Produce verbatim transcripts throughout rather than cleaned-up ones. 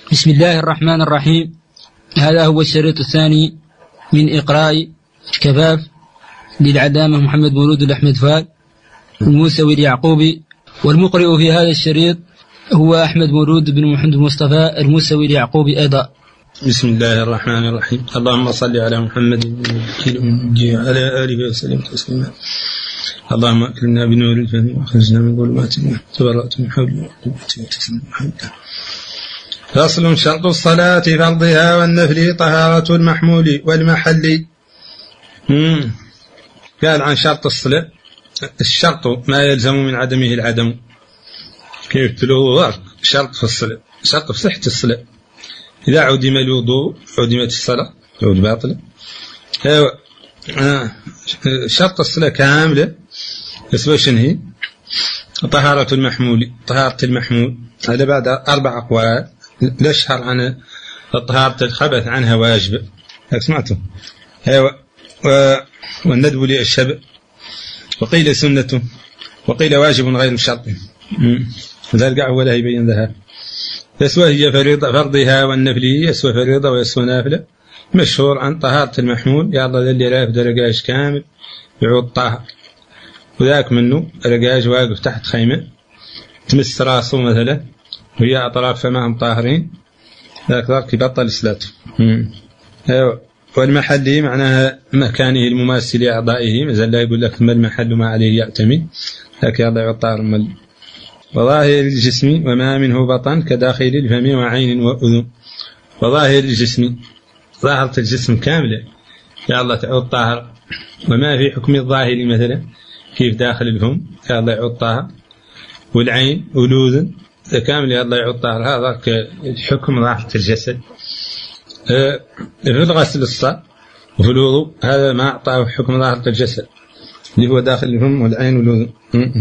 بسم الله الرحمن الرحيم. هذا هو الشريط الثاني من إقراء كفاف للعلامة محمد مولود الأحمد فال الموسوي اليعقوبي، والمقرئ في هذا الشريط هو أحمد مولود بن محمد المصطفى الموسوي اليعقوبي أيضا. بسم الله الرحمن الرحيم. اللهم صل على محمد وعلى آله وسلم تسليما. اللهم أكرمنا بنور الفهم وأخرجنا من ظلمات الوهم تبرأت من حول وقوتي وتسليم محمد. فصل. شرط الصلاة فرضها والنفل طهارة المحمول والمحل. مم. قال عن شرط الصلاة: الشرط ما يلزم من عدمه العدم. كيف تلو شرط في الصلاة، شرط في صحة الصلاة. إذا عدم الوضوء عدمت الصلاة، عود باطلة. شرط الصلاة كاملة اسمه شنهي طهارة المحمول. طهارة المحمول هذا بعد أربع أقوال. الأشهر عن طهارة الخبث عنها واجب، سمعتم؟ والندب للشبع، وقيل سنة، وقيل واجب غير شرط. ذلك ولا يبين ذها. يسوى هي فريضة فرضها والنفل، يسوى فريضة ويسوى نافلة. مشهور عن طهارة المحمول يا الله اللي لا يفدر رقاش كامل يعود طاهر، وذاك منه رقاش واقف تحت خيمة تمس راسه مثلا وهي أطراف فما هم طاهرين، ذاك ذاك يبطل صلاته. والمحل معناها مكانه المماثل لأعضائه، مثلا لا يقول لك ما المحل ما عليه يعتمد، ذاك يا الله يعود طاهر. مل وظاهر الجسم وما منه بطن كداخل الفم وعين وأذن. وظاهر الجسم ظاهرة الجسم كاملة يا الله تعود طاهر، وما في حكم الظاهر مثلا كيف داخل الفم يا الله يعود طاهر، والعين والأذن كامل يا الله يعود طاهر. هذا الحكم ظاهرة الجسد. في الغسل الصلاة وفي الوضوء هذا ما أعطاه حكم ظاهرة الجسد اللي هو داخل الفم والعين والأذن.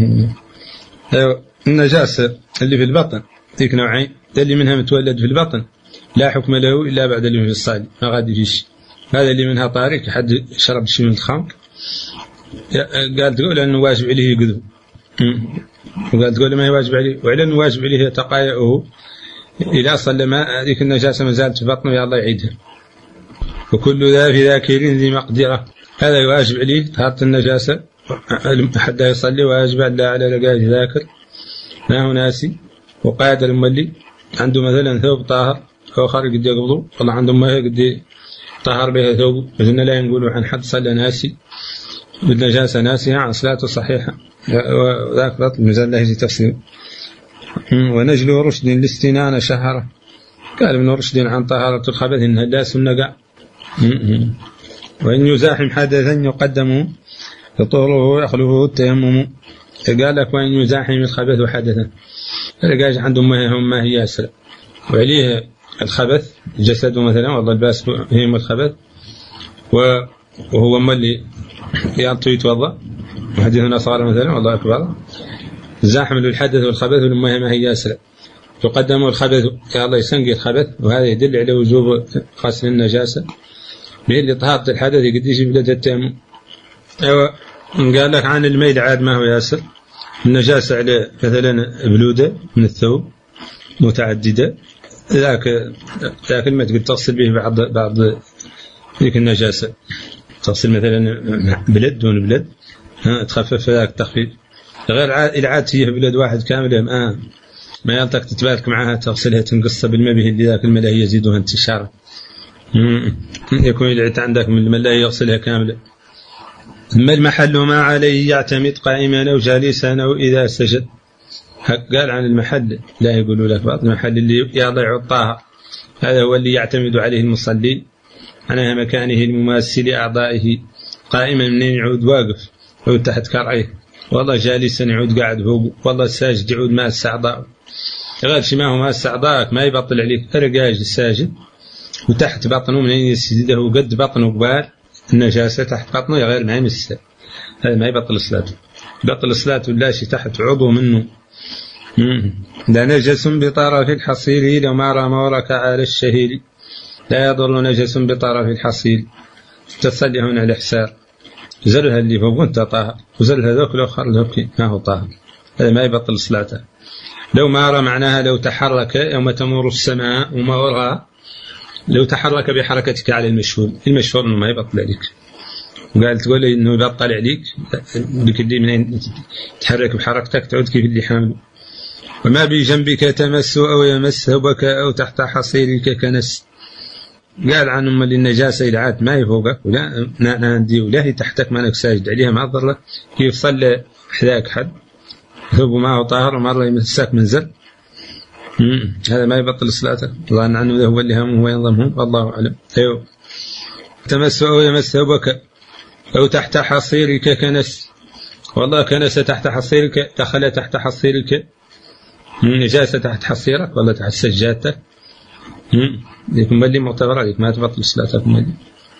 النجاسة اللي في البطن ذيك نوعين، اللي منها متولد في البطن لا حكم له إلا بعد اللي في الصالي ما غادي فيش. هذا اللي منها طارق حد شرب شيء من الخمر قال تقول أنه واجب عليه يقذو، وقال تقول ما هي واجب عليه، وعلى أنه واجب عليه تقايئه إذا صلى ما ذيك النجاسة ما زالت في بطنه يا الله يعيدها. وكل ذا في ذاكر ذي مقدرة، هذا واجب عليه طهارة النجاسة حتى يصلي، واجب الله على رقاج ذاكر ما هو ناسي وقادر مولي عنده مثلا ثوب طاهر أو خارج قد يقبضه والله عنده ما هي قد طهر بها ثوب، إذن لا ينقولوا عن حد صلى ناسي بالنجاسة ناسي عن صلاته صحيحة، وذاك بطل مزال الله يجي تفسير. ونجل رشد الاستنان شهرة، قال ابن رشد عن طهارة الخبث إنها لاس النقع. وإن يزاحم حدثا يقدم يطهره يخلفه التيمم. قال لك وإن يزاحم الخبث حدثا، الرجاج عندهم ما هم ما هي أسرع وعليه الخبث جسده مثلا والله الباس هم الخبث، وهو ملي يعطي يتوضأ وحديثنا صار مثلا والله أكبر زاحم للحدث والخبث ولما ما هي أسرع تقدم الخبث يا الله يسنقي الخبث، وهذا يدل على وجوب غسل النجاسة به اللي طهارة الحدث يقديش بلد التيمم. أيوة. قال لك عن الميل عاد ما هو ياسر، النجاسة على مثلا بلودة من الثوب متعددة، ذاك ذاك ما تقدر تغسل به بعض بعض ذيك النجاسة، تغسل مثلا بلد دون بلد تخفف ذاك التخفيف، غير العادية بلد واحد كامل ما ما يلتك تتبارك معها تغسلها تنقصها بالماء به اللي ذاك الماء يزيدها انتشارا، يكون العت عندك من الماء يغسلها كاملة. أما المحل ما عليه يعتمد قائما أو جالسا أو إذا سجد. قال عن المحل لا يقولوا لك بعض المحل اللي يضع الطاهر هذا هو اللي يعتمد عليه المصلي على مكانه المماثل لأعضائه، قائما منين يعود واقف يعود تحت كرعيه، والله جالسا يعود قاعد فوق، والله ساجد يعود مع السعضاء. غير شي ما هو مع السعضاء ما يبطل عليك رقاج الساجد وتحت بطنه منين يسجده قد بطنه قبال النجاسة تحت بطنه غير ما يمس، هذا ما يبطل الصلاة. بطل الصلاة ولا شيء تحت عضو منه. لا نجس بطرف الحصير لو ما رمى وركع على الشهير، لا يضر نجس بطرف الحصير. تصلي هنا الإحسار زلها اللي فوق وانت طاهر، وزلها ذوك الأخر ذوك ما هو طاهر، هذا ما يبطل صلاته. لو مار معناها لو تحرك يوم تمر السماء ومورها، لو تحرك بحركتك على المشهور، المشهور انه ما يبطل عليك، وقال تقول لي انه يبطل عليك بك اللي منين تحرك بحركتك تعود كيف اللي حامل. وما بجنبك تمس أو يمس ثوبك أو تحت حصيرك كنس، قال عنهم اللي النجاسة العاد ما يفوقك ولا ناندي ولا هي تحتك ما انك ساجد عليها ما أضر لك، كيف صلى حذاك حد ثوب ما هو طاهر ومرة يمسك منزل، هذا ما يبطل صلاتك. ظن عنه هو اللي هم هو ينظمهم والله أعلم. أيوه تمس أو يمس ثوبك أو تحت حصيرك كنس، والله كنس تحت حصيرك، دخل تحت حصيرك نجاسة تحت حصيرك ولا تحت سجادتك، يكون ملي معتبر عليك ما تبطل صلاتك ملي.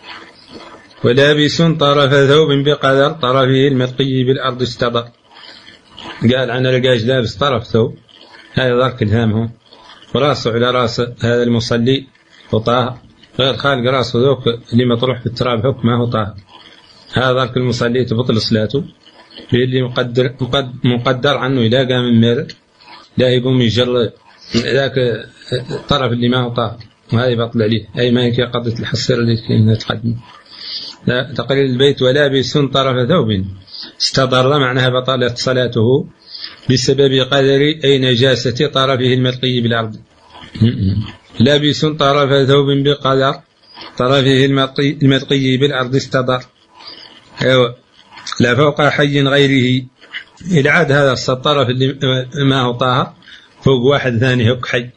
ولابس طرف ثوب بقدر طرفه الملقي بالأرض استبر، قال عن الرجاج لابس طرف ثوب، هذا ذاك الهامه وراسه على راس هذا المصلي وطاهر، غير خالق راسه ذوك اللي مطروح في التراب حكم ما هو طاهر، هذا ذاك المصلي تبطل صلاته اللي مقدر مقدر عنه إذا قام من ميرد لا يقوم يجر ذاك الطرف اللي ما هو طاهر، وهذا يبطل عليه أي ما يكي قضية الحصير اللي كنا تقدم. تقرير البيت ولابس طرف ثوب استضر معناها بطلت صلاته بسبب قدر أي نجاسة طرفه الملقي بالأرض. لابس طرف ثوب بقدر طرفه الملقي بالأرض استضر، أيوة لا فوق حي غيره، العاد هذا الطرف اللي ما هو طاهر فوق واحد ثاني هك حي،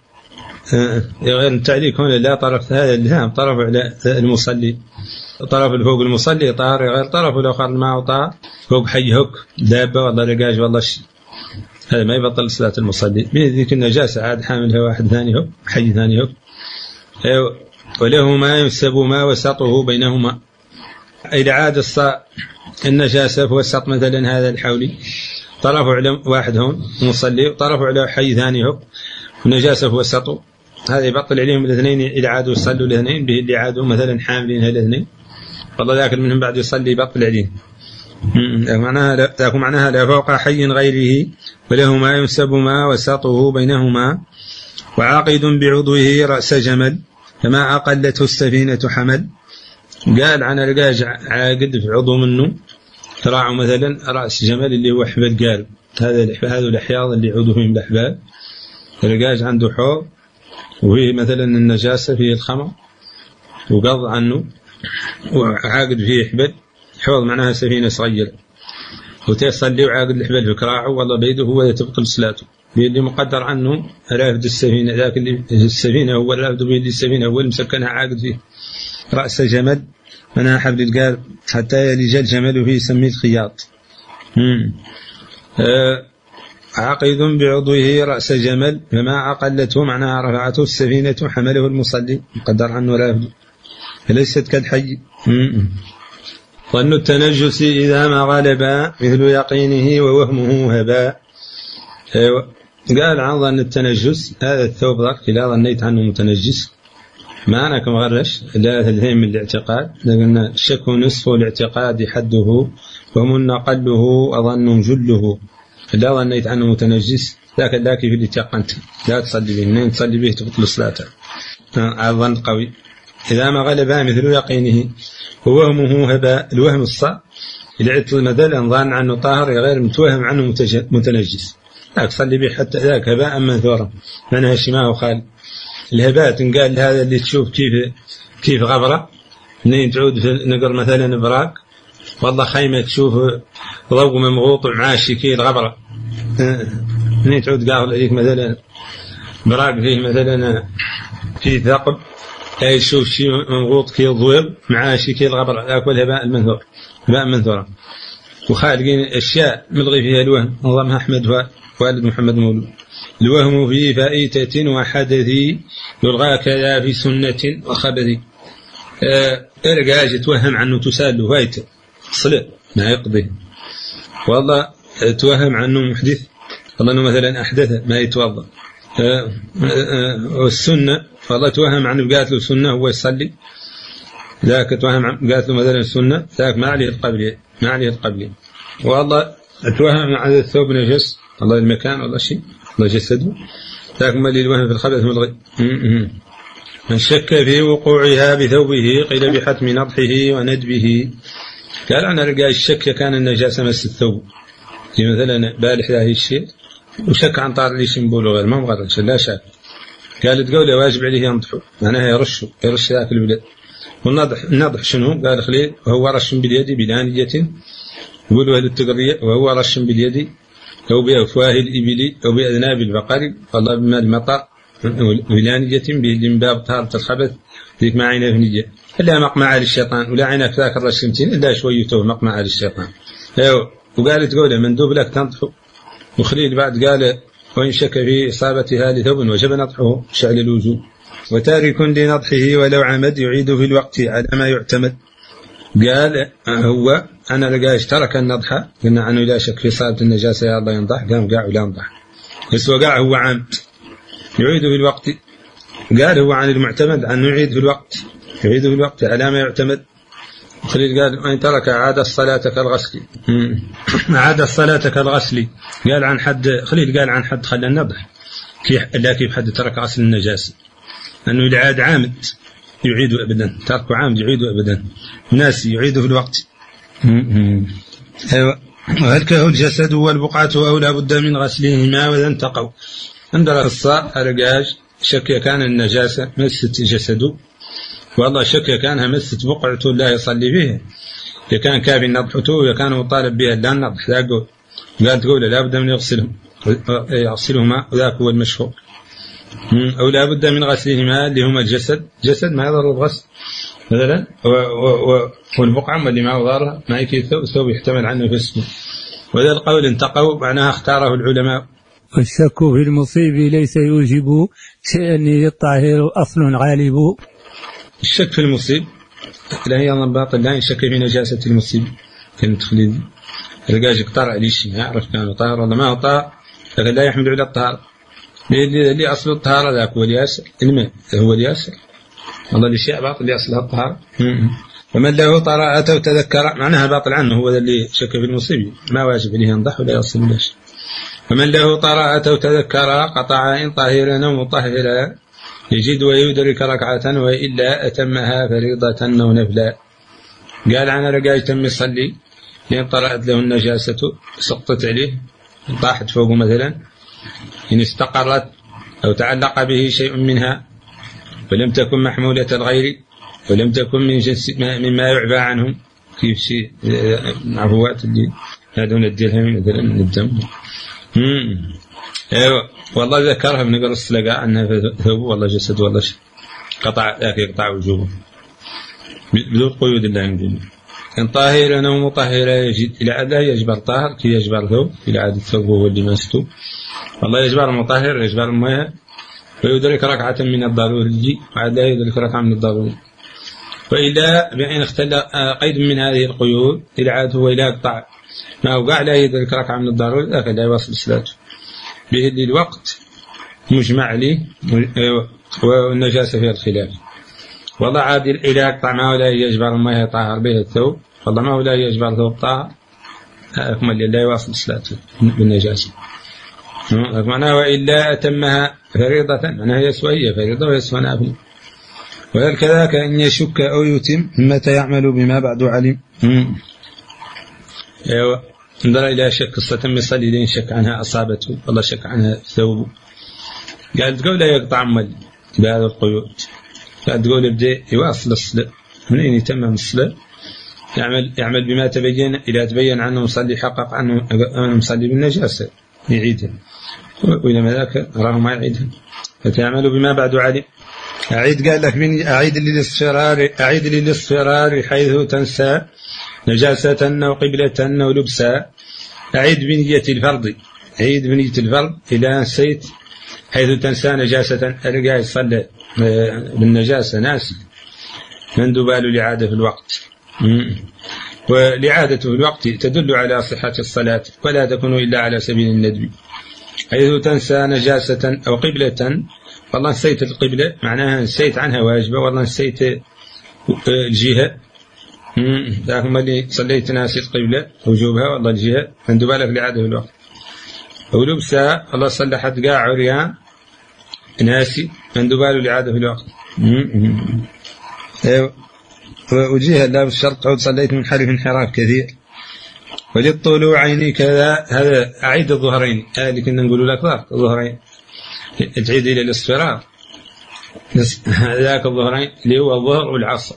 غير التعليق هنا لا طرف هذا الهام طرف على المصلي، طرف فوق المصلي طاهر غير طرف الآخر ما هو طاهر فوق حي هك دابة والله رقاج والله شيء، هذا ما يبطل صلاة المصلي. من ذيك النجاسة عاد حاملها واحد ثاني هك حي ثاني هك. أيوة وله ما ينسب ما وسطه بينهما، إذا عاد الصاء النجاسة فوسط مثلا هذا الحولي طرفه على واحد هون مصلي وطرفه على حي ثاني هو ونجاسة فوسطه، هذا يبطل عليهم الاثنين إذا عادوا يصلوا الاثنين به اللي عادوا مثلا حاملين هالاثنين والله ذاك منهم بعد يصلي يبطل عليهم. معناها ذاك معناها لا فوق حي غيره وله ما ينسب ما وسطه بينهما، وعاقد بعضوه رأس جمل فما أقلته السفينة حمل، قال عن الرجاج عاقد في عضو منه تراعوا مثلا رأس جمل اللي هو حبل قارب، هذا هذا الأحياض اللي عضو فيهم الأحبال، الرجاج عنده حوض وهي مثلا النجاسة فيه الخمر وقض عنه وعاقد فيه حبل، حوض معناها سفينة صغيرة وتصلي وعاقد الحبل في كراعه والله بيده هو تبطل صلاته، اللي مقدر عنه رافد السفينة ذاك اللي السفينة هو رافد به السفينة هو المسكنها عاقد فيه رأس جمل منها حبل القارب حتى يلج الجمل فيه يسميه الخياط. آه عاقد بعضوه رأس جمل فما أقلته معناها رفعته السفينة حمله المصلي مقدر عنه رافد فليست كالحي. ظن التنجس إذا ما غلب مثل يقينه ووهمه هباء. آه قال عن ظن التنجس هذا الثوب ذاك لا ظنيت عنه متنجس ما أنا كمغرش لا تلهم من الاعتقاد، لأن الشك نصف الاعتقاد حده ومن قله أظن جله، لا ظنيت عنه متنجس ذاك ذاك في اللي تيقنت لا تصلي به، منين تصلي به تبطل صلاته الظن قوي. إذا ما غلب مثل يقينه ووهمه هباء، الوهم الصعب اللي عدت مثلا ظن عنه طاهر غير متوهم عنه متنجس لا تصلي به حتى ذاك هباء منثورا منها شماه خالد. الهباء تنقال هذا اللي تشوف كيف كيف غبرة منين تعود في نقر مثلا براق والله خيمة تشوف ضوء ممغوط مع شكيل غبرة منين تعود قاعد عليك مثلا براق فيه مثلا فيه ثقب أي تشوف شيء ممغوط كي ضوء مع شكيل غبرة ذاك الهباء المنثور هباء منثورا. وخالقين أشياء ملغي فيها الوهم نظمها أحمد والد محمد مولود. الوهم في فائتة وحدث يلغى كذا في سنة وخبث. ارجع توهم عنه تسال فايته صلة ما يقضي والله توهم عنه محدث والله انه مثلا احدث ما يتوضا. والسنة والله توهم عنه قالت له سنة هو يصلي ذاك توهم قالت له مثلا السنة ذاك ما عليه القبلية ما عليه القبلية والله توهم عن الثوب نجس والله المكان والله شيء والله جسده لكن اللي الوهم في الخبث ملغي. من شك في وقوعها بثوبه قيل بحتم نضحه وندبه. قال أنا رجع الشك كان النجاسة مس الثوب، مثلا بالح له الشيء وشك عن طار ليش نقوله غير ما مغرش لا شك. قال تقول واجب عليه ينضحه معناها يرشه يرش ذاك الولد. والنضح النضح شنو؟ قال خليل وهو رش باليد بلانية يقولوا للتقرية وهو رش باليد أو بأفواه الإبل أو بأذناب البقر والله بما المطر بلانية من باب طهارة الخبث ذيك ما عينه بنية إلا مقمع للشيطان ولا عينك ذاك الرشمتين إلا شويته مقمع للشيطان. أيوه وقال تقول مندوب لك تنضحه. وخليل بعد قال وإن شك في إصابتها لثوب وجب نضحه شعل الوجوب. وتارك لنضحه ولو عمد يعيد في الوقت على ما يعتمد. قال هو أنا لقاش ترك النضحة قلنا عنه لا شك في إصابة النجاسة يا الله ينضح قام قاع ولا ينضح بس وقاع هو عمد يعيد في الوقت. قال هو عن المعتمد أن يعيد في الوقت يعيد في الوقت على ما يعتمد. خليل قال وإن ترك عاد الصلاة كالغسل عاد الصلاة كالغسل. قال عن حد خليل قال عن حد خلى النضح كيف لا كيف حد ترك غسل النجاسة أنه العاد عامد يعيد أبدا تركه عامد يعيد أبدا ناس يعيد في الوقت. أيوة. وهل كه الجسد والبقعة أو لا بد من غسلهما وإذا انتقوا. عندنا الصاء الرجاج شك كان النجاسة مست جسده والله شك كانها مست بقعته لا يصلي بها كان كافي نضحته كان مطالب بها لا النضح ذاك قال تقول لا بد من يغسلهم يغسلهما وذاك هو المشهور. أو لا بد من غسلهما اللي هما الجسد جسد ما يضر الغسل مثلا والبقعة اللي ما ضارها ما يكفي الثوب يحتمل عنه في اسمه. وذا القول انتقوا معناها اختاره العلماء. والشك في المصيب ليس يوجب شيئا للطاهر أصل غالب. الشك في المصيب لا هي باطل لا يشك في نجاسة المصيب كانت خليل رجاج اقترع لي شيء يعرف كان طاهر ولا ما هو طاهر لكن لا يحمل على الطهارة اللي أصل الطهارة ذاك هو الياسر الماء هو الياسر والله الشيء باطل اللي أصلها الطهارة. ومن له طراءة وتذكر معناها باطل عنه هو اللي شك في المصيب ما واجب عليه ينضح ولا يصل ولا شيء. ومن له طراءة وتذكر قطع إن طاهرا أو مطهرا يجد ويدرك ركعة وإلا أتمها فريضة أو نفلا. قال عن رجاج تم يصلي لأن طرأت له النجاسة سقطت عليه طاحت فوقه مثلا إن استقرت أو تعلق به شيء منها ولم تكن محمولة الغير ولم تكن من جنس مما يعبى عنهم كيف شيء عفوات اللي هذون الدرهم مثلا من الدم. ايوه والله ذكرها من قبل الصلاة أنها ثوب والله جسد والله شيء قطع ذاك يقطع وجوبه بدون قيود الله يمكن. كان طاهرا أو مطهرا يجد إلى عادة يجبر طاهر كي يجبر ثوب إلى عادة ثوب هو اللي ماسته والله يجبر مطهر يجبر المياه ويدرك ركعة من الضروري وعاد لا يدرك ركعة من الضروري. وإلا بأن اختل قيد من هذه القيود إلى عادة هو إلى قطع ما وقع لا يدرك ركعة من الضروري ذاك لا يواصل صلاته به الوقت مجمع عليه والنجاسة فيها الخلاف. والله عاد إلى قطع ما ولا يجبر ما يطهر به الثوب والله ما ولا يجبر ثوب طاهر أكمل لا يواصل صلاته بالنجاسة. معناها وإلا أتمها فريضة معناها يسوى فريضة ويسوى نافلة. وهكذا كأن يشك أو يتم متى يعمل بما بعد علم. ايوه انظر إلى شك قصة يصلي لين شك عنها أصابته والله شك عنها ثوبه قال تقول لا يقطع عمل بهذا القيود قال تقول يبدأ يواصل الصلاة من أين يتمم الصلاة يعمل يعمل بما تبين إذا تبين عنه مصلي حقق عنه أنه مصلي بالنجاسة يعيدها وإلى ذاك راه ما يعيدها فتعمل بما بعد علم. أعيد قال لك من أعيد للاصفرار أعيد للاصفرار حيث تنسى نجاسة أو قبلة أو لبسا. أعيد بنية الفرض أعيد بنية الفرض إذا نسيت حيث تنسى نجاسة أرجع يصلي بالنجاسة ناسي من دبال الإعادة في الوقت. والإعادة في الوقت تدل على صحة الصلاة ولا تكون إلا على سبيل الندب. حيث تنسى نجاسة أو قبلة والله نسيت القبلة معناها نسيت عنها واجبة والله نسيت الجهة لكن اللي صليت ناسي القبلة وجوبها والله الجهة من دبالك الإعادة في الوقت. ولبسها الله صلحت قاع عريان ناسي مندوبة الإعادة في الوقت. أيوة. وجيه لا بالشرط عود صليت من حرف انحراف كثير. وللطلوع عيني كذا هذا أعيد الظهرين اللي كنا نقول لك ضغط الظهرين تعيد إلى الاصفرار ذاك الظهرين اللي هو الظهر والعصر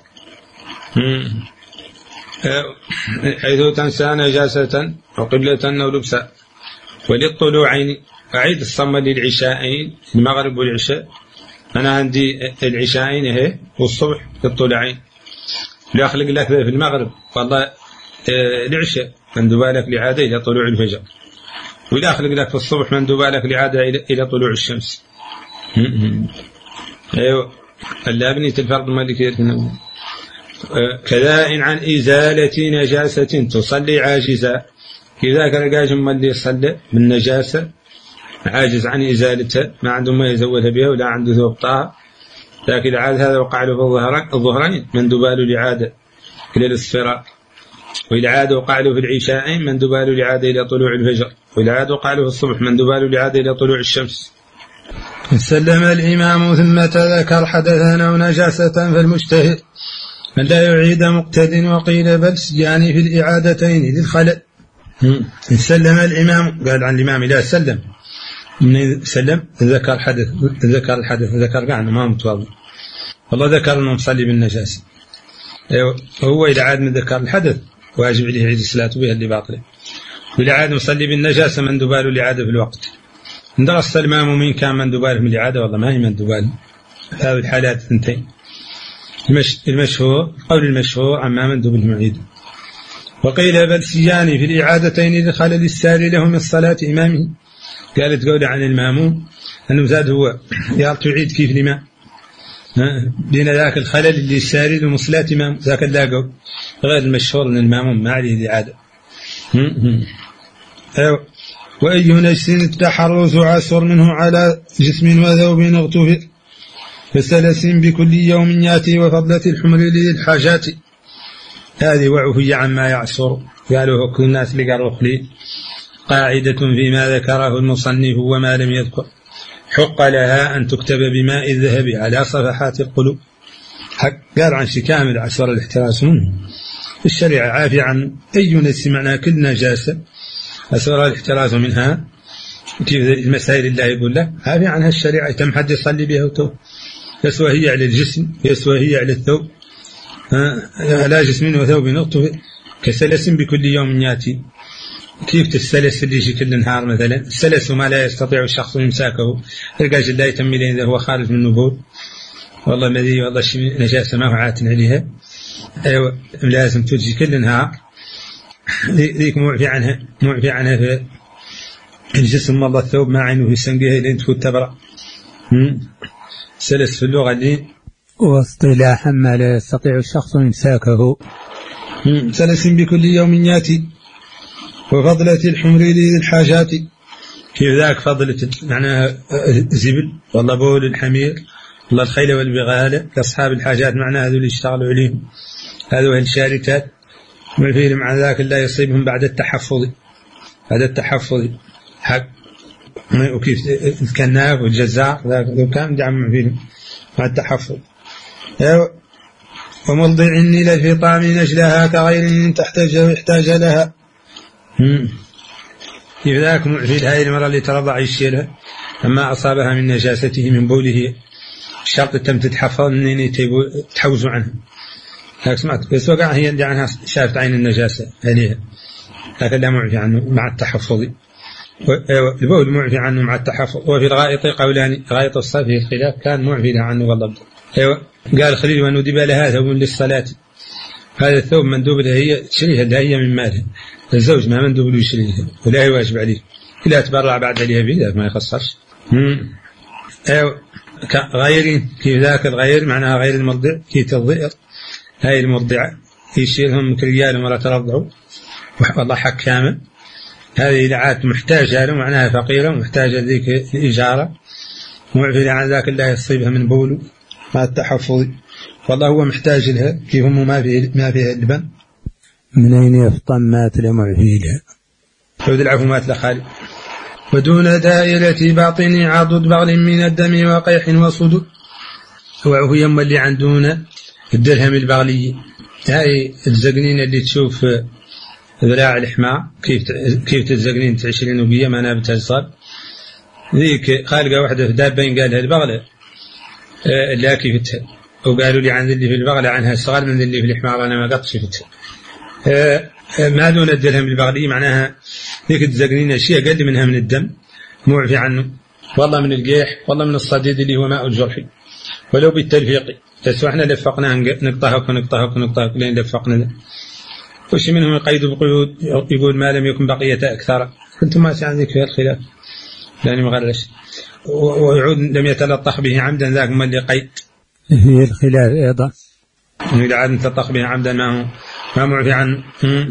حيث تنسى نجاسة وقبلة ولبسا. وللطلوعين أعيد الصمة للعشاءين المغرب والعشاء. أنا عندي العشاءين اهي والصبح للطلوعين لا أخلق لك في المغرب والله العشاء مندوبة لك لعادة إلى طلوع الفجر ولا أخلق لك في الصبح مندوبة لك لعادة إلى طلوع الشمس. أيوة اللابنية الفرد المالكية كذا إن عن إزالة نجاسة تصلي عاجزة إذا كان قاجم اللي يصلي من نجاسة عاجز عن إزالتها ما عنده ما يزولها بها ولا عنده ثوب طاهر لكن عاد هذا وقع له في الظهرين مندوبة له لعادة إلى الاصفرار. والعادة وقع له في العشاءين مندوبة له لعادة إلى طلوع الفجر. والعادة وقع له في الصبح مندوبة له لعادة إلى طلوع الشمس. سلم الإمام ثم تذكر حدثا أو نجاسة فالمجتهد من لا يعيد مقتد وقيل بل سجاني في الإعادتين للخلل. سلم الإمام قال عن الإمام لا سلم من سلم ذكر حدث ذكر الحدث ذكر قاعد ما متواضع والله ذكر أنه مصلي بالنجاسة هو إذا عاد من ذكر الحدث واجب عليه يعيد الصلاة بها اللي باطله. وإذا عاد مصلي بالنجاسة من دباله الإعادة في الوقت. درس الإمام مين كان من دباله من الإعادة والله ما هي من دباله هذه الحالات اثنتين. المشهور قول المشهور عما من دب المعيد. وقيل بل سياني في الإعادتين لخلل الساري له من الصلاة إمامه. قالت قول عن الماموم أنه زاد هو يا تعيد كيف الإمام بين ذاك الخلل اللي ساري له من صلاة إمام ذاك اللاقو غير المشهور أن الماموم ما عليه الإعادة. أيوة. وأي نجس التحرز عسر منه على جسم وذوب اغتفر فسلس بكل يوم ياتي وفضلة الحمر للحاجات. هذه وعفية عما يعسر قالوا كل الناس اللي قالوا خليل قاعدة فيما ذكره المصنف وما لم يذكر حق لها أن تكتب بماء الذهب على صفحات القلوب. قال عن شكامل عسر الاحتراس منه. الشريعة عافية عن أي نجس معنى كل نجاسة أسر الاحتراز منها كيف المسائل الله يقول له عافية عنها الشريعة تم حد يصلي بها وتوب يسوى هي على الجسم يسوى هي على الثوب على جسم وثوب نقطه كسلس بكل يوم ياتي. كيف تستلس اللي يجي كل نهار مثلا السلس ما لا يستطيع الشخص يمساكه القاج لا يتم لين إذا هو خارج من النبول والله مذي والله شيء نجاسة ما هو عاتن عليها. أيوة لازم تجي كل نهار ذيك معفي عنها معفي عنها في الجسم والله الثوب ما عينه في سنقه لين تكون تبرأ. سلس في اللغة اللي واصطلاحا ما لا يستطيع الشخص إمساكه. سلس بكل يوم ياتي وفضلة الحمر للحاجات. كيف ذاك فضلة معناها زبل والله بول الحمير والله الخيل والبغالة لأصحاب الحاجات معناها هذول يشتغلوا عليهم هذول الشاركات وفيهم مع ذاك لا يصيبهم بعد التحفظ بعد التحفظ حق. وكيف الكناف والجزار ذاك كان دعم فيهم مع التحفظ. وموضع إلى الفطام نجلها كغير تحتاج ويحتاج لها. كيف ذاك معفي هذه المرأة اللي ترضع يشيلها لما أصابها من نجاسته من بوله الشرط تم تتحفظ أنني تحوزوا عنها هاك سمعت بس وقع هي اللي عنها شافت عين النجاسة عليها لكن لا معفي عنه مع التحفظ. البول معفي عنه مع التحفظ. وفي الغائط قولان غائط الصيف في الخلاف كان معفي عنه والله. أيوة قال خليل وندب لها ثوب للصلاة هذا الثوب مندوب لها هي تشريها لها هي من مالها الزوج ما مندوب له يشريها ولا يواجب عليه إلا تبرع بعد عليها بيه ما يخسرش. أيوة غيرين كيف ذاك الغير معناها غير المرضع كيف الضئر هاي المرضعة يشيلهم كريال ومرة ترضعوا والله حق كامل. هذه لعات محتاجة له معناها فقيرة ومحتاجة ذيك الإجارة معفي عن ذاك الله يصيبها من بوله مع التحفظ والله هو محتاج لها كيف هم ما فيه ما فيها اللبن من أين يفطن مات لمعفي لها حود العفو مات لخالي ودون دائرة باطن عضد بغل من الدم وقيح وصدود. وهو اللي عندنا الدرهم البغلي، هاي الزقنين اللي تشوف ذراع الحمار كيف كيف تزقنين عشرين وبية ما نابتها الصاد ذيك خالقة واحدة في دابين قالها البغلة لا كيفتها، وقالوا لي عن اللي في البغلة عنها صغار من اللي في الحمار أنا ما قط شفتها. ما دون الدرهم البغلي معناها ذيك تزقنين أشياء قد منها من الدم معفي عنه، والله من القيح والله من الصديد اللي هو ماء الجرح ولو بالتلفيق، بس احنا لفقناها نقطهك ونقطهك ونقطهك لين لفقنا. وش منهم يقيد بقيود يقول ما لم يكن بقية أكثر، كنتم ما سعندك في الخلاف لأني مغرش. ويعود لم يتلطخ به عمدا ذاك ما اللي قيد في الخلاف أيضا إذا عاد تلطخ به عمدا ما هو ما معفي عن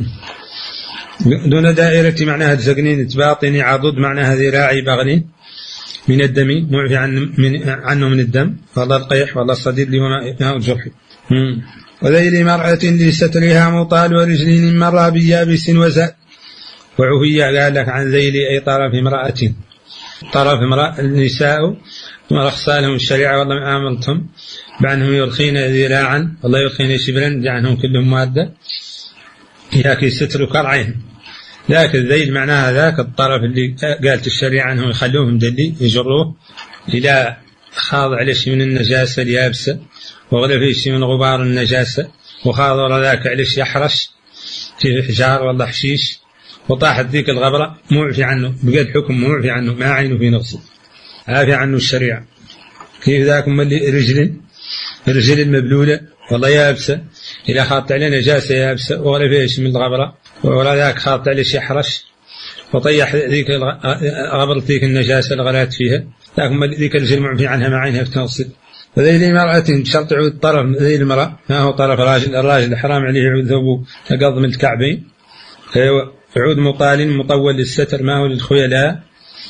دون دائرة معناها تزقنين تباطني عضد معناها ذراعي بغلين من الدم معفي عن من عنه من الدم، والله القيح والله الصديد اللي هو ماء الجرح. وذيل مرأة لسترها مطال ورجلين مرة بيابس وزاد. وعهية قال لك عن ذيل أي طرف امرأة، طرف امرأة النساء ورخصا لهم الشريعة والله ما آمنتهم بأنهم يرخين ذراعا والله يرخين شبرا جعلهم كلهم مادة ياكي ستر كرعين. لكن الذيل معناها ذاك الطرف اللي قالت الشريعة عنهم يخلوهم دلي يجروه إلى خاضع ليش من النجاسة اليابسة وغلفيش من غبار النجاسة وخاضر ذاك عليش يحرش في حجار والله حشيش وطاحت ذيك الغبرة معفي عنه بقد حكم معفي عنه ما عينه في نفسه عافي عنه الشريعة. كيف ذاك اللي رجل رجل المبلولة والله يابسة إلى خاضت عليه نجاسة يابسة وغلفيش من الغبرة ولا ذاك خاضت عليش يحرش وطيح ذيك غبرة ذيك النجاسة الغلات فيها لكن ذيك الرجل معفي عنها ما عينها في نفسه. وذيل مرأة شرط عود طرف ذيل المرأة ما هو طرف راجل، الراجل حرام عليه يعود ثوبه تقض من الكعبين، عود مطال مطول للستر ما هو للخيلاء.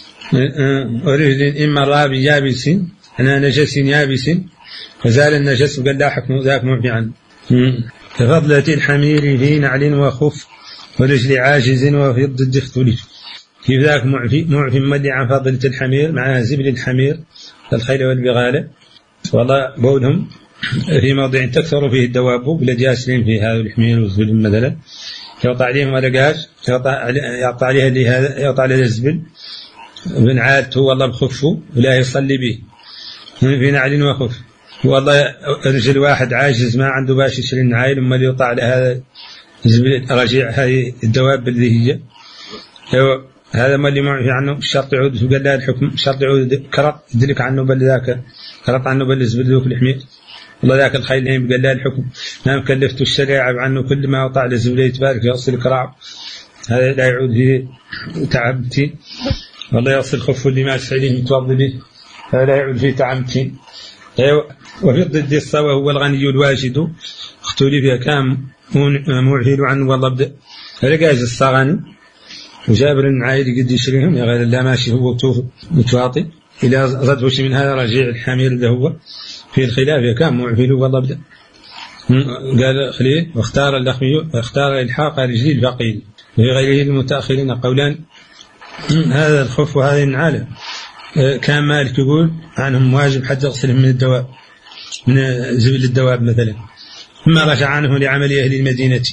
ورجل إما رابي يابس أنا نجس يابس فزال النجس وقال لا حكم ذاك معفي عنه. كفضلة الحمير في نعل وخف ورجل عاجز وفي ضد اختلف. كيف ذاك معفي معفي مدي عن فضلة الحمير معناها زبل الحمير الخيل والبغالة والله بولهم في موضع تكثر فيه الدواب بلدي أسلم في هذا الحمير والزبل مثلا يقطع عليهم ورقاش يقطع عليها اللي هذا يقطع عليها الزبل من عادته والله بخفه ولا يصلي به في نعل وخف. والله رجل واحد عاجز ما عنده باش يشتري النعايل وما اللي يقطع على هذا الزبل رجيع هذه الدواب اللي هي هذا ما اللي معفي عنه. الشرط يعود قال لا الحكم الشرط يعود كرط يدلك عنه بل ذاك كرط عنه بل زبل ذوك الحمير والله ذاك الخيل هين قال لا الحكم ما مكلفت الشريعة عنه كل ما وطع لزبل يتبارك يصل كراع هذا لا يعود فيه تعبتين والله يصل خف اللي ما سعيدين متوضي به هذا لا يعود فيه تعبتين. وفي ضد الصوى هو الغني الواجد اختلف كام معهل عنه والله بدأ رقاز الصغاني وجابر النعايل قد يشريهم يا غير الله ماشي هو متواطي إلى ضد وش من هذا رجيع الحمير اللي هو في الخلاف كان معفل والله بدأ قال خليه واختار اللخمي واختار الحاق رجلي الفقيل وفي غيره المتأخرين قولان. هذا الخف وهذه النعالة كان مالك يقول عنهم واجب حتى يغسلهم من الدواب من زبل الدواب مثلا ثم رجع عنه لعمل أهل المدينة.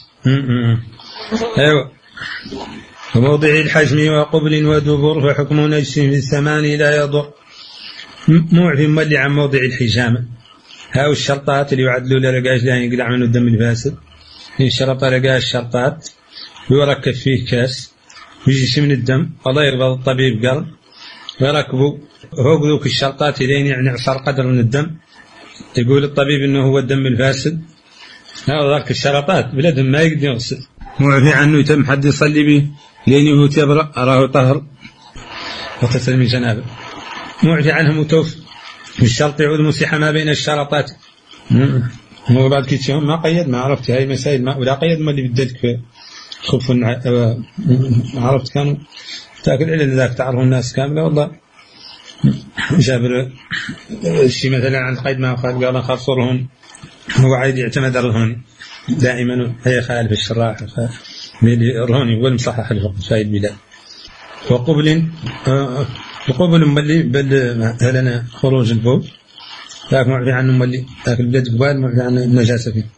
أيوة. وموضع الحجم وقبل ودبر فحكم نجس في الثمان لا يضر. معفي مولي عن موضع الحجامة هاو الشرطات اللي يعدلوا لرقاش لا يقلع منه الدم الفاسد الشرطة رقاش الشرطات ويركب فيه كاس ويجيش من الدم الله يربط الطبيب قلب ويركبوا فوق ذوك الشرطات لين يعني عصر قدر من الدم يقول الطبيب انه هو الدم الفاسد هذا ذاك الشرطات بلدهم ما يقدر يغسل معفي عنه يتم حد يصلي به لين هو تبرأ أراه طهر وتسلم من جنابه. معفي عنه متوفي بالشرط يعود مسيحة ما بين الشرطات هو بعد كيتشهم ما قيد ما عرفت هاي مسائل ما ولا قيد ما اللي بدلك في خف عرفت كانوا تاكل إلا ذاك تعرفوا الناس كاملة والله جابر الشيء مثلا عن قيد ما قال قال خاصرهم هو عايد يعتمد الرهوني دائما هي خالف الشراح الرهوني هو المصحح الفقه شاهد بلاد. وقبل وقبل ملي بل مثلا خروج البول ذاك معفي عنه ملي ذاك البلد قبال معفي عنه النجاسة فيه.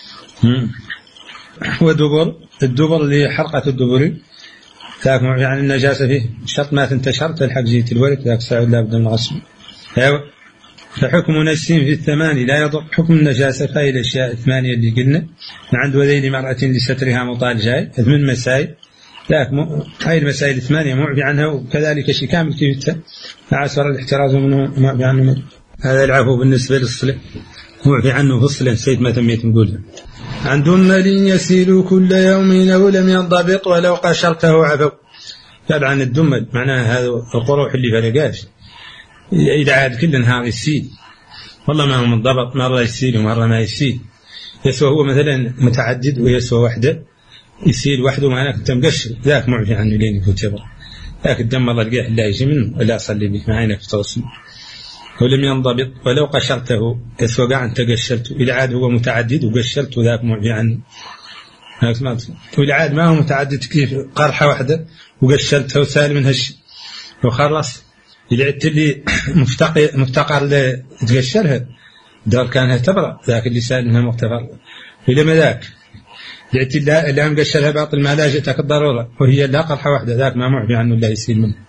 ودبر الدبر اللي حرقة الدبر ذاك معفي عن النجاسة فيه شرط ما تنتشر تلحق جيت الولد ذاك ساعد لا بد من الغسل. فحكم نجسين في الثماني لا يضر حكم النجاسة في الأشياء الثمانية اللي قلنا عند وذيل مرأة لسترها مطال جاي من مسائل ذاك هاي المسائل الثمانية معفي عنها وكذلك شيء كامل كيف عسر الاحتراز منه معفي عنه. هذا العفو بالنسبة للصلة معفي عنه في الصلة سيد ما تميت نقولها. عن دمل يسيل كل يوم أو لم ينضبط ولو قشرته عفو. قال عن الدمل معناها هذا القروح اللي فرقاش إذا عاد كل نهار يسيل والله ما هو منضبط مرة يسيل ومرة ما يسيل يسوى هو مثلا متعدد ويسوى وحده يسيل وحده معناه كنت مقشر ذاك معفي عنه لين يفوت يبغى ذاك الدم الله القيح لا يجي منه ولا أصلي به ما عينك تغسل. ولم ينضبط ولو قشرته يسوى قاع أنت قشرته إذا عاد هو متعدد وقشرته ذاك معفي عنه. وإذا عاد ما هو متعدد كيف قرحة واحدة وقشرته وسال من هالشيء وخلص إذا عدت اللي مفتقر مفتقر لتقشرها دار كانها تبرأ ذاك اللي سال منها مغتفر. إذا ما ذاك إذا عدت اللي مقشرها باطل ما لاجتك الضرورة وهي لا قرحة واحدة ذاك ما معفي عنه لا يسيل منه.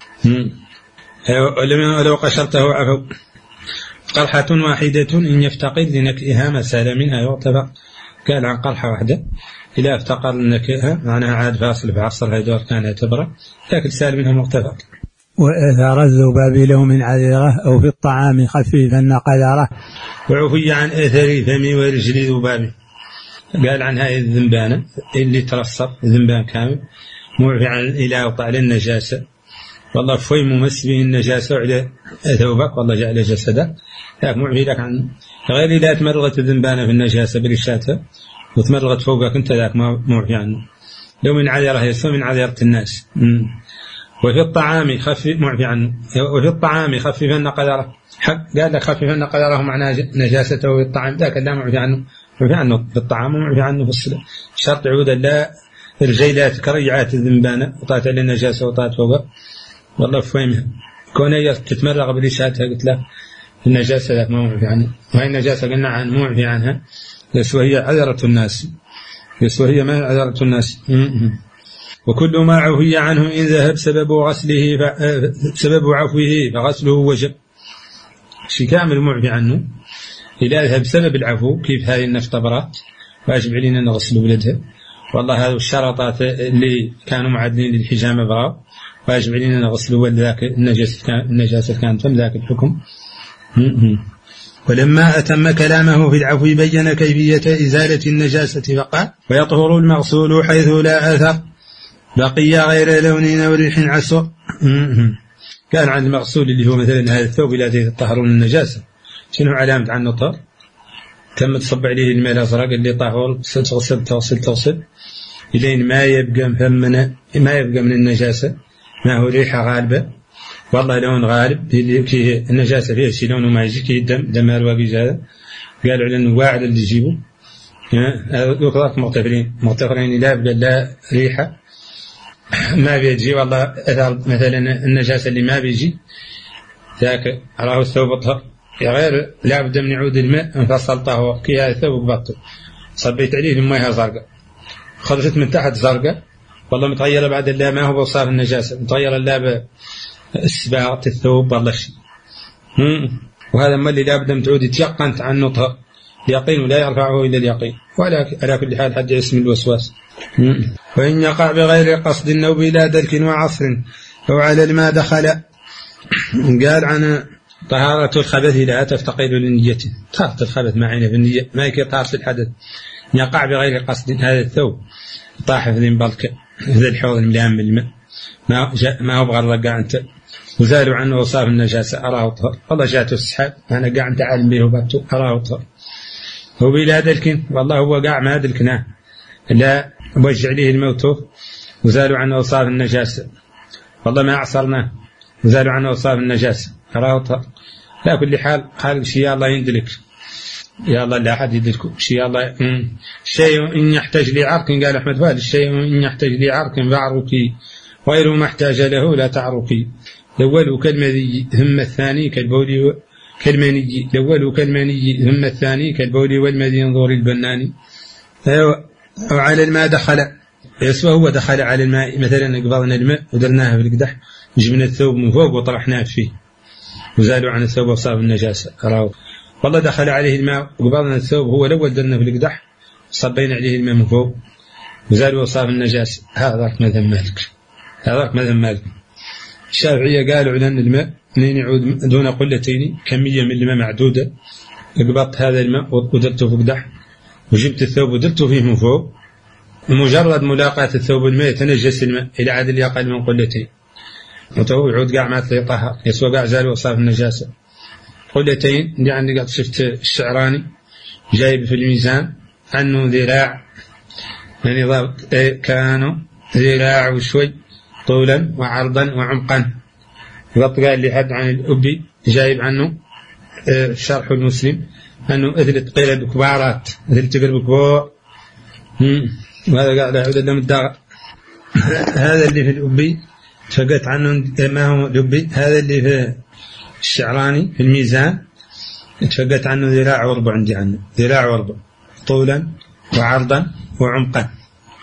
ولو قشرته عفو. قرحة واحدة إن يفتقد لنكئها ما سال منها يغتفر. قال عن قرحة واحدة إذا افتقر لنكئها معناها عاد فاصل في عصر هاي دور كانها تبرأ لكن سال منها مغتفر. وأثار الذباب لوم عذرة أو في الطعام خفيفا قدره. وعفي عن أثر فمي ورجل ذبابه. قال عن هاي الذنبانة اللي ترصب ذنبان كامل معفي عن الإله وطعل النجاسة والله فوي ممس به النجاسة وعلى ثوبك والله جعل جسدك لك معفي لك عن غير إذا تمرغت الذنبانة في النجاسة برشاتها وتمرغت فوقك انت ذاك معفي عنه. لو من عذرة يسوى من عذرة الناس. م. وفي الطعام خفف معفي عنه. وفي الطعام خففن قدره. قال لك خففن قدره معناه نجاسته في الطعام ذاك لا معفي عنه معفي عنه في الطعام ومعفي عنه في الصلاة. شرط عودا لا رجيلات كريعات الذنبانة وطات على النجاسة وطات فوقها والله فهمها كون هي تتمرغ بريشاتها قلت له النجاسة ذاك ما معفي عنه. وهي النجاسة قلنا عن معفي عنها يسوى هي عذرة الناس يسوى هي ما عذرة الناس. وكل ما عفي عنه إن ذهب سبب غسله سبب عفوه فغسله وجب. شي كامل معفي عنه إذا ذهب سبب العفو كيف هذه النفتبرات واجب علينا نغسل ولدها والله هذه الشرطات اللي كانوا معدلين للحجامة براو واجب علينا نغسل ولد ذاك النجاسة كانت فم ذاك الحكم. ولما أتم كلامه في العفو بين كيفية إزالة النجاسة فقال ويطهر المغسول حيث لا أثر بقي غير لون أو ريح عسر. كان عن المغسول اللي هو مثلا هذا الثوب الذي يطهر من النجاسة شنو علامة عنه طهر تم تصب عليه الماء الأزرق اللي طهور تغسل تغسل تغسل إلين ما يبقى من ما يبقى من النجاسة ما هو ريحة غالبة والله لون غالب فيه النجاسة فيه شي لونه ما يجي كي دم دم الواقي هذا قالوا على انه واعد اللي يجيبه ذوك مغتفرين مغتفرين لا يبقى لا ريحة ما بيجي والله أثر مثلا النجاسة اللي ما بيجي ذاك راه الثوب طهر غير لا بد من عود الماء انفصل طهور كي هذا الثوب بطل صبيت عليه المياه زرقاء خرجت من تحت زرقاء والله متغيرة بعد الله ما هو بصار النجاسة متغيرة الله بسباغة الثوب والله شيء. وهذا ما اللي لا بد من تعود يتيقنت عنه طهر اليقين ولا يرفعه إلا اليقين ولا على كل حال حد اسم الوسواس. وإن يقع بغير قصد أو بلا دلك وعصر أو على الماء دخل. قال عن طهارة الخبث لا تفتقر لنيته طهارة الخبث ما عينه بالنية ما يكي طهارة الحدث يقع بغير قصد هذا الثوب طاح في ذنبالك هذا الحوض المليان بالماء ما ما هو بغرق أنت وزالوا عنه وصار النجاسة أراه طهر والله جاءته السحاب أنا قاع أنت عالم به وبابته أراه طهر. هو بلا دلك والله هو قاع ما دلكناه لا وجع عليه الموت وزالوا عنه وصار النجاسة والله ما أعصرناه وزالوا عنه وصار النجاسة أراه طهر. لا كل حال قال شيء الله يندلك يا الله لا أحد يدركه شيء الله شيء إن يحتاج لعرق قال أحمد فهد الشيء إن يحتاج لعرق بعرك غير ما احتاج له لا تعرقي. الأول كالمذي ثم الثاني كالبول كالمني. الأول كالمني ثم الثاني كالبول والمذي انظر البناني. أو على الماء دخل يسوى هو دخل على الماء مثلا قبضنا الماء ودرناها في القدح جبنا الثوب من فوق وطرحناه فيه وزالوا عن الثوب وصاب النجاسة. والله دخل عليه الماء وقبضنا الثوب هو الأول درنا في القدح صبينا عليه الماء من فوق وزالوا وصاب النجاسة. هذا مذهب مالك. هذا مذهب مالك. الشافعية قالوا لأن الماء منين يعود دون قلتين كمية من الماء معدودة. قبضت هذا الماء ودرته في القدح وجبت الثوب ودرته فيه من فوق مجرد ملاقاة الثوب الماء يتنجس الماء إلى عدد أقل من قلتين وتهو يعود قاع ما تطهر يسوى قاع زال وصاف النجاسة. قلتين دي عندي قد شفت الشعراني جايب في الميزان أنه ذراع يعني ضبط كانوا ذراع وشوي طولا وعرضا وعمقا. ضبط قال لي حد عن الأبي جايب عنه شرح المسلم أنه أثل تقلب كبارات أثل تقلب كبار وهذا قاعد يعود لهم الدار. هذا اللي في الأبي فقت عنه ما هو الأبي. هذا اللي في الشعراني في الميزان فقت عنه ذراع وربع عندي عنه ذراع وربع طولا وعرضا وعمقا.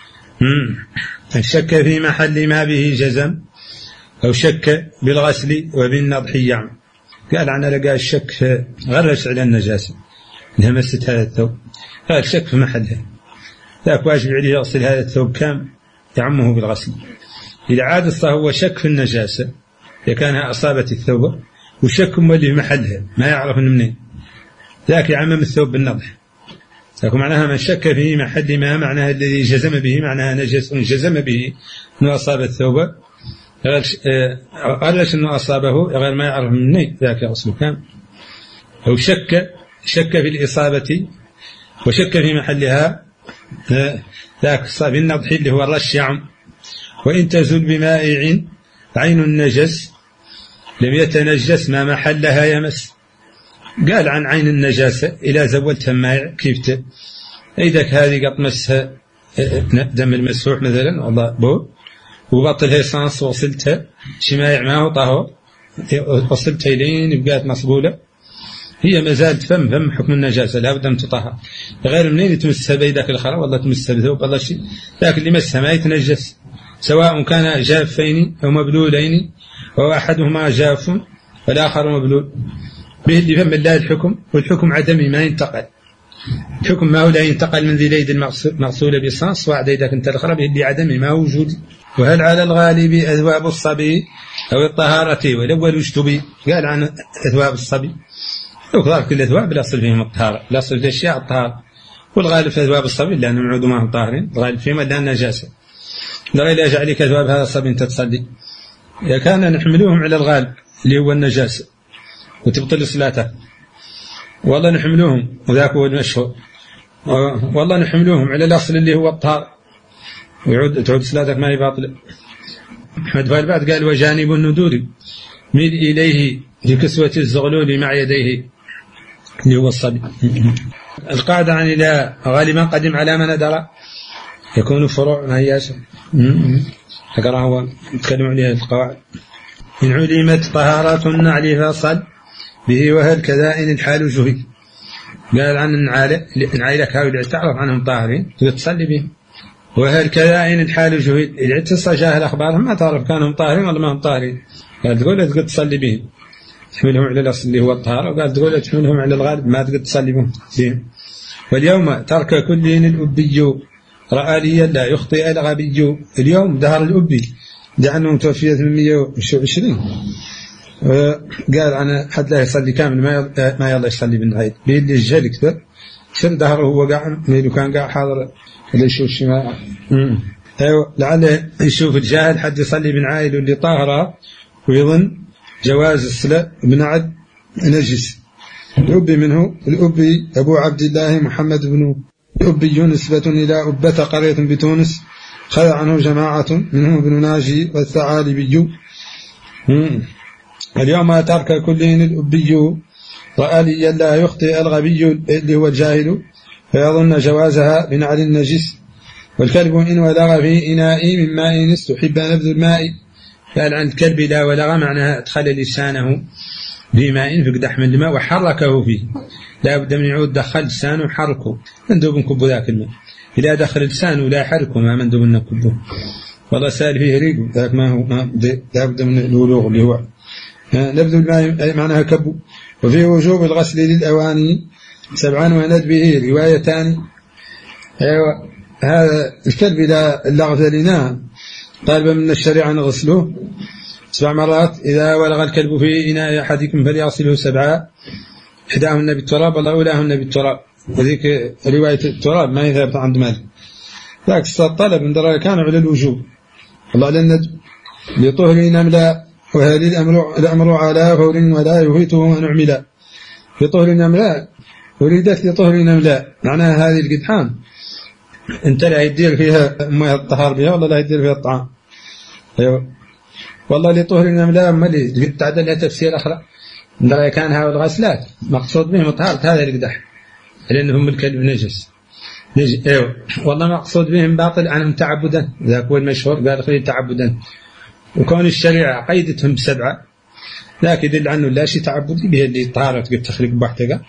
الشك في محل ما به جزم أو شك بالغسل وبالنضح يعم. قال عنا لقى الشك في غرش على النجاسة إنها مست هذا الثوب. قال الشك في محلها ذاك واجب عليه يغسل هذا الثوب كام يعمه بالغسل. إذا عاد هو شك في النجاسة إذا كانها أصابت الثوب وشك مولي في محلها ما يعرف منين ذاك يعمم الثوب بالنضح. لكن معناها من شك في محل ما معناها الذي جزم به معناها نجس جزم به أنه أصاب الثوب قالش أنه أصابه غير ما يعرف منين ذاك يغسل كام. أو شك شك في الإصابة وشك في محلها ذاك صاب النضح اللي هو الرش يعم. وإن تزل بمائع عين النجس لم يتنجس ما محلها يمس. قال عن عين النجاسة إلى زولتها مائع كيف إذا هذه قد مسها دم المسفوح مثلا والله بو وبطلها صانص وصلتها شمايع ما هو طاهر وصلتها إلين بقات مصبولة هي ما زالت فم فم حكم النجاسة لا بد أن تطهر. غير منين تمسها بيدك الخرا والله تمسها بثوب والله شيء لكن اللي مسها ما يتنجس سواء كان جافين أو مبلولين أو أحدهما جاف والآخر مبلول به اللي فم الله الحكم. والحكم عدمي ما ينتقل. الحكم ما هو لا ينتقل من ذي اليد المغسولة بالصنص وعد إذا كنت الأخرى به اللي عدمي ما هو وجود. وهل على الغالب أثواب الصبي أو الطهارة والأول اشتبي. قال عن أثواب الصبي وكذلك كل الأثواب الأصل فيهم الطهارة الأصل في الأشياء الطهارة والغالب في أثواب الصبي لأنهم يعودوا معهم طاهرين الغالب فيهم لأن نجاسة. لغير يجعلك أثواب هذا الصبي أنت تصلي إذا كان نحملوهم على الغالب اللي هو النجاسة وتبطل صلاتك والله نحملوهم وذاك هو المشهور والله نحملوهم على الأصل اللي هو الطهارة ويعود تعود صلاتك ما هي باطلة. أحمد فالبعد قال وجانب الندور ميل إليه بكسوة الزغلول مع يديه اللي هو الصبي. القاعدة عن إذا غالبا قدم على من درى يكون فروع ما هي أقرأ هو نتكلم عليها القواعد. إن علمت طهارات النعل فصل به وهل كذائن الحال جهي. قال عن النعال النعالك هؤلاء تعرف عنهم طاهرين تصلي بهم وهل كذائن الحال جهي إذا تصجاه الأخبار ما تعرف كانهم طاهرين ولا ما هم طاهرين. قال تقول تقول تصلي بهم تحملهم على الأصل اللي هو الطهارة وقال تقول تحملهم على الغالب ما تقول تصلي بهم. واليوم ترك كل الأبي رأى لي لا يخطئ الغبي. اليوم دهر الأبي لأنه متوفية ثمانمائة وعشرين قال أنا حد لا يصلي كامل ما ما يلا يصلي بالنعيد بيلي الجل كتر شر دهره هو قاعد ميلو كان قاعد حاضر اللي يشوف شماء أيوة لعله يشوف الجاهل حد يصلي بالنعيد اللي طاهرة ويظن جواز الصلاة بنعد نجس. الأبي منه الأبي أبو عبد الله محمد بن الأبي نسبة إلى أبة قرية بتونس خذ عنه جماعة منهم ابن ناجي والثعالبي. اليوم ترك كلين الأبي رأى لي لا يخطئ الغبي اللي هو الجاهل فيظن جوازها بنعل النجس والكلب إن ولغ في إناء من ماء استحب نبذ الماء. قال عن الكلب لا ولغ معناها أدخل لسانه في ماء في قدح من الماء وحركه فيه، لا بد من يعود دخل لسانه وحركه، مندوب نكب ذاك الماء. إذا دخل لسانه لا يحركه ما مندوب نكبه، والله سال فيه ريق ذاك ما هو ما لا بد من الولوغ اللي هو نبذ الماء معناها كبه. وفيه وجوب الغسل للأواني سبعا وندبه روايتان. أيوة هذا الكلب إذا اغتلناه طالبا من الشريعة نغسله سبع مرات. إذا ولغ الكلب في إناء أحدكم فليغسله سبعا، إحداهن بالتراب والأولاهن بالتراب. وذيك رواية التراب ما يثبت عند مالك، لكن الطلب من درجة كان على الوجوب والله على الندب. لطهر نملا وهل الأمر, الأمر على فور ولا يفيته أن أعملا. لطهر نملا وليدت لطهر نملا معناها هذه القدحان انت لا يدير فيها ما الطهار بها والله لا يدير فيها الطعام. أيوة والله لطهر نملا ملي تعدل لها تفسير أخرى من درجة كان هذا الغسلات مقصود بهم طهارة هذا القدح لأنهم الكلب نجس. نجس أيوة والله مقصود بهم باطل عنهم تعبدا، ذاك هو المشهور قال خلي تعبدا. وكون الشريعة قيدتهم بسبعة ذاك يدل عنه لا شيء تعبدي به اللي طهارة قد تخرج بحتها.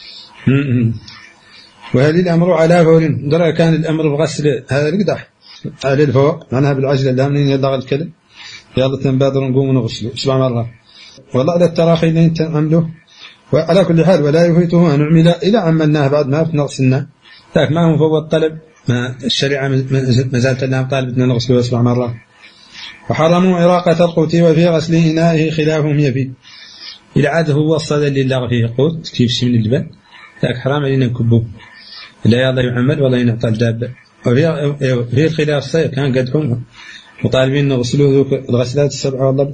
وهذه الأمر على فور درى كان الأمر بغسل هذا القدح على الفوق معناها بالعجلة لا منين يلغى الكلب يلا تنبادر نقوم ونغسله سبع مرات. والله على التراخي اللي انت عمله. وعلى كل حال ولا يفيته أن نعمل إلى عملناه بعد ما نغسلنا ذاك ما هو فوق الطلب ما الشريعة ما زالت لنا طالبتنا نغسله سبع مرات. وحرموا عراقة القوت وفي غسل إنائه خلافهم يفي. إلى عاد هو الصدى اللي لغى فيه قوت كيف شي من الجبل ذاك حرام علينا نكبوه لا يلا يعمل ولا ينعطى الدابة. وفي الخلاف الصيف كان قدحهم وطالبين نغسلوه ذوك الغسلات السبعة والله.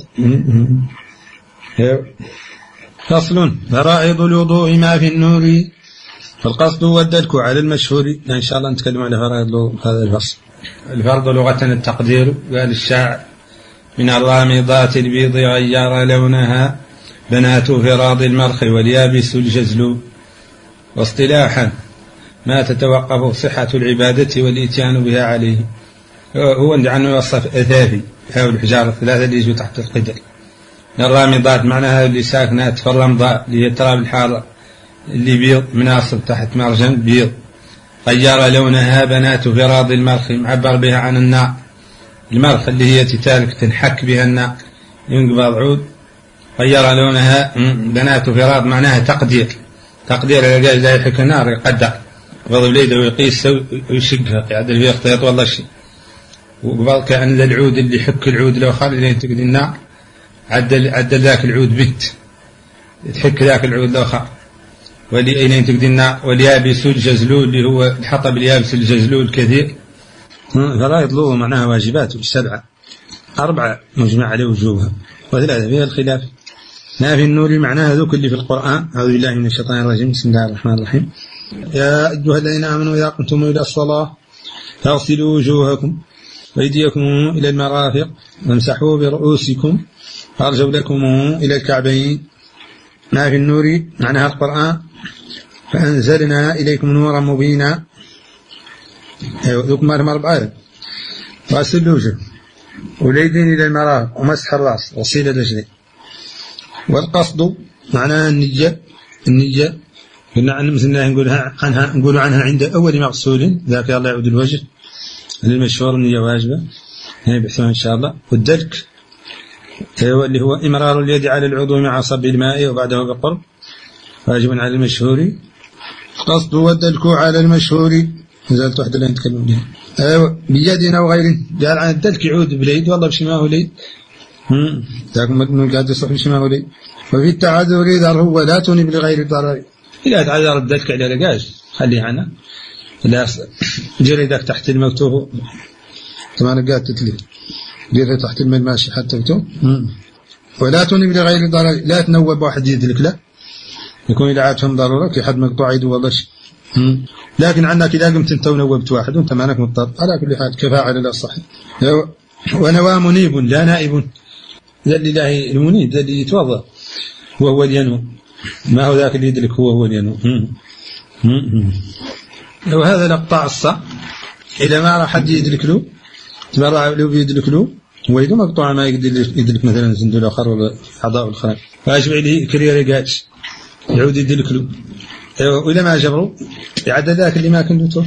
فصل فرائض الوضوء ما في النور فالقصد والدلك على المشهور. إن شاء الله نتكلم على فرائض هذا الفصل. الفرض لغة التقدير. قال الشاعر من الرامضات البيض غير لونها بنات فراض المرخ واليابس الجزل. واصطلاحا ما تتوقف صحة العبادة والإتيان بها عليه. هو عنه يوصف أثافي أو الحجارة الثلاثة اللي يجوا تحت القدر. الرامضات معناها اللي ساكنات في الرمضاء اللي هي التراب الحارة اللي بيض مناصب تحت مرجان بيض. غير لونها بنات فراض المرخ معبر بها عن النار. المرخ اللي هي تتالك تنحك بها النار ينقبض عود. غير لونها بنات فراض معناها تقدير تقدير الرجال لا يحك النار يقدر وضب ليده ويقيس ويشقها يعدل فيها اختيط والله شيء. وقبض كأن العود اللي يحك العود لو خالد لين تقدي النار عدل عدل ذاك العود بنت تحك ذاك العود لو خالد ولي أين تقدي النار. واليابس الجزلول اللي هو الحطب اليابس الجزلول الكثير. فرائض له معناها واجبات سبعة أربعة مجمع عليه وجوبها وثلاثة فيها الخلاف. ما في النور معناها ذوك اللي في القرآن. أعوذ بالله من الشيطان الرجيم بسم الله الرحمن الرحيم. يا أيها الذين آمنوا إذا قمتم إلى الصلاة فاغسلوا وجوهكم وأيديكم إلى المرافق وامسحوا برؤوسكم وأرجلكم إلى الكعبين. ما في النور معناها القرآن. فأنزلنا إليكم نورا مبينا. ذوك مرهم أربعة. غسل الوجه واليدين إلى المرافق ومسح الرأس وغسيل الرجلين. والقصد معناها النية. النية قلنا عن مثلنا نقولها عنها نقول عنها عند أول مغسول ذاك الله يعود الوجه المشهور النية واجبة بحثها إن شاء الله. والدلك اللي هو إمرار اليد على العضو مع صب الماء وبعده بقرب واجب على المشهور. القصد والدلك على المشهور نزلت واحدة لا نتكلم بها أيوة بيد أو غيره. قال عن الدلك يعود باليد والله بشي ما هو ليد ذاك مجنون قاعد يصح بشي ما هو ليد. وفي التعذر إذا هو لا تنب لغير ضرر. إذا تعذر الدلك على رقاش خليه عنه لا جري ذاك تحت المكتوب ثمان قاعد تتلي جري تحت الماء ماشي حتى بتو. ولا تنب لغير ضرر لا تنوب واحد يدلك لا يكون إذا عادهم ضرورة في حد مقطوع يدو والله شيء. لكن عنك إذا قمت أنت ونوبت واحد وأنت مانك مضطر على كل حال كفاءة على الصحيح. ونوى منيب لا نائب ذا لله المنيب ذا اللي يتوضأ وهو الينو ما هو ذاك اللي يدلك هو هو الينو. وهذا الأقطاع الصع إذا ما راح حد يدرك له تبرع له بيدرك له وإذا مقطوع ما يقدر يدرك مثلا زندول آخر ولا أعضاء الخارج فأجمع لي كرير قاش يعود يدرك له وإذا ما جبروا يعد ذاك اللي ما كنتو.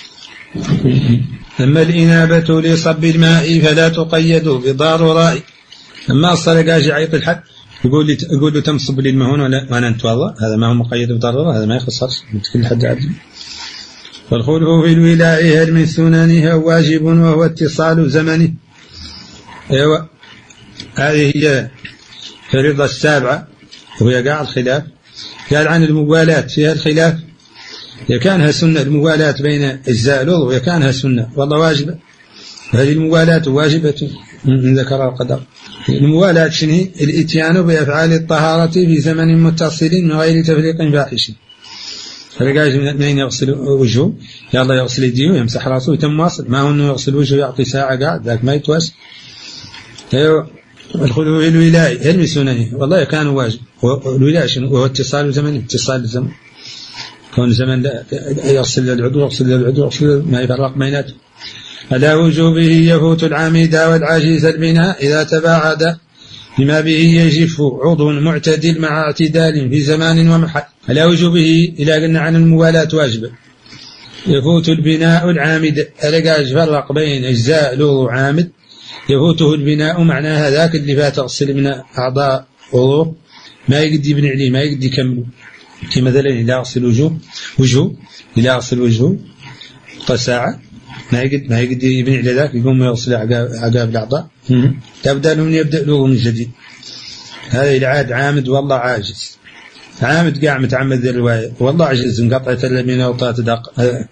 أما الإنابة لصب الماء فلا تقيد بضرورة. أما الصلاة قاش يعيط الحد يقول لي يقول له تم صب لي الماء هنا وأنا نتوضأ هذا ما هو مقيد بضرورة هذا ما يخصص كل حد عدل. فالخلف في الولاء هل من سننها واجب وهو اتصال زمنه. أيوة هذه هي فريضة السابعة وهي قاع الخلاف. قال عن الموالاة فيها الخلاف يكانها سنة الموالاة بين أجزاء الوضوء ويكانها سنة والله واجبة. هذه الموالاة واجبة من ذكر القدر. الموالاة شنو؟ الاتيان بأفعال الطهارة في زمن متصل من غير تفريق فاحش. فلقاش من يغسل وجهه يلا يغسل يديه ويمسح راسه ويتم واصل ما هو انه يغسل وجهه يعطي ساعة قاعد ذاك ما يتواش. ايوه الخلو في الولاء هل من سننه والله كان واجب. والولاء شنو؟ وهو اتصال زمن اتصال الزمن كون زمن لا يغسل العضو يغسل العضو يغسل ما يفرق بيناته. على وجوبه يفوت العامد والعاجز البناء إذا تباعد لما به يجف عضو معتدل مع اعتدال في زمان ومحل. على وجوبه إلى قلنا عن الموالاة واجبة. يفوت البناء العامد ألقاش فرق بين أجزاء الوضوء عامد يفوته البناء معناها ذاك اللي فات غسل من أعضاء وضوء ما يقدر يبني عليه ما يقدر يكمله. في مثلا إذا أغسل وجهه وجهه إذا أغسل وجهه ساعة ما يقدر ما يقدر يبني على ذاك يقوم يغسل عقاب الأعضاء تبدأ من يبدأ له من جديد. هذا العاد عامد والله عاجز. عامد قاع متعمد الرواية والله عجز انقطعت اللبين وطات دق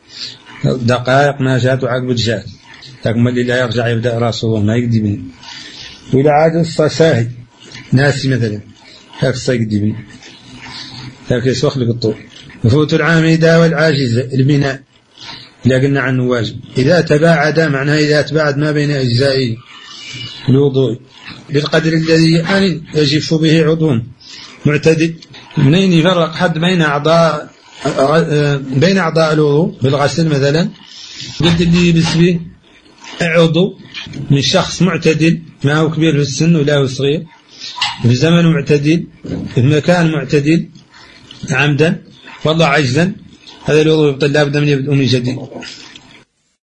دقائق ما جات وعقب الجات لكن اللي لا يرجع يبدأ راسه ما يقدر يبني. وإذا عاجز ساهي ناسي مثلا هاك يقدر يبني هاك يسوخ لك الطول. يفوت العامد والعاجز البناء لا قلنا عنه واجب. إذا تباعد معناه إذا تباعد ما بين أجزاء الوضوء بالقدر الذي يعني يجف به عضو معتدل. منين يفرق حد بين أعضاء بين أعضاء الوضوء بالغسل مثلا قلت اللي يلبس به عضو من شخص معتدل ما هو كبير في السن ولا هو صغير في زمن معتدل في مكان معتدل عمدا والله عجزا هذا الوضوء يبطل لابد من يبدأ من جديد.